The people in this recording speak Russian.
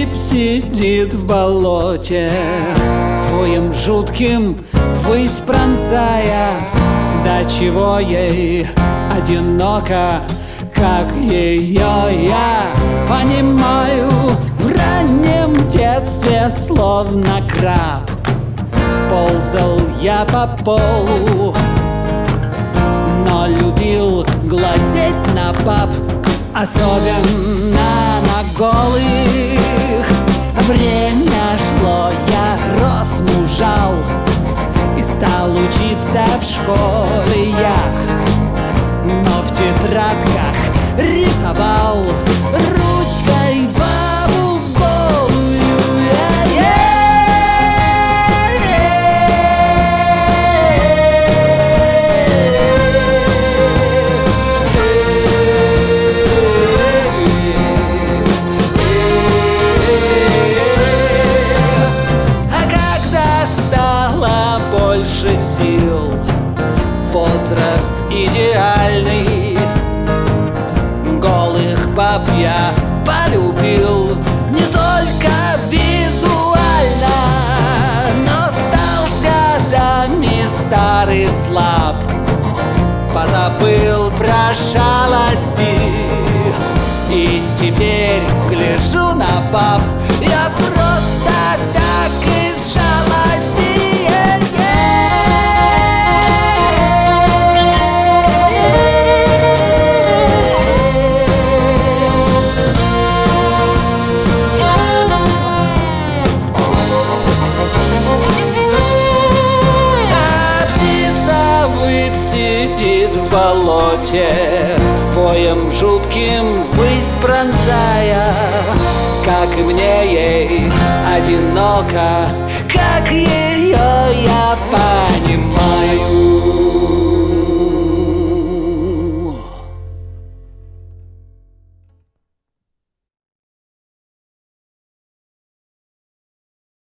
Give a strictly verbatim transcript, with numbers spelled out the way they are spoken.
выпь сидит в болоте, воем жутким высь пронзая. До чего ей одиноко, как ее я понимаю. В раннем детстве, словно краб, ползал я по полу, но любил глазеть на баб, особенно на голых. Время шло, я рос, мужал и стал учиться в школе я, но в тетрадках рисовал ручкой бабу голую. А когда стало больше сил, возраст идеальный, голых баб я полюбил не только визуально, но стал с годами стар и слаб, позабыл про шалости, и теперь гляжу на баб я просто так из жалости. Сидит в болоте, воем жутким высь пронзая. Как и мне ей одиноко, как ее я понимаю.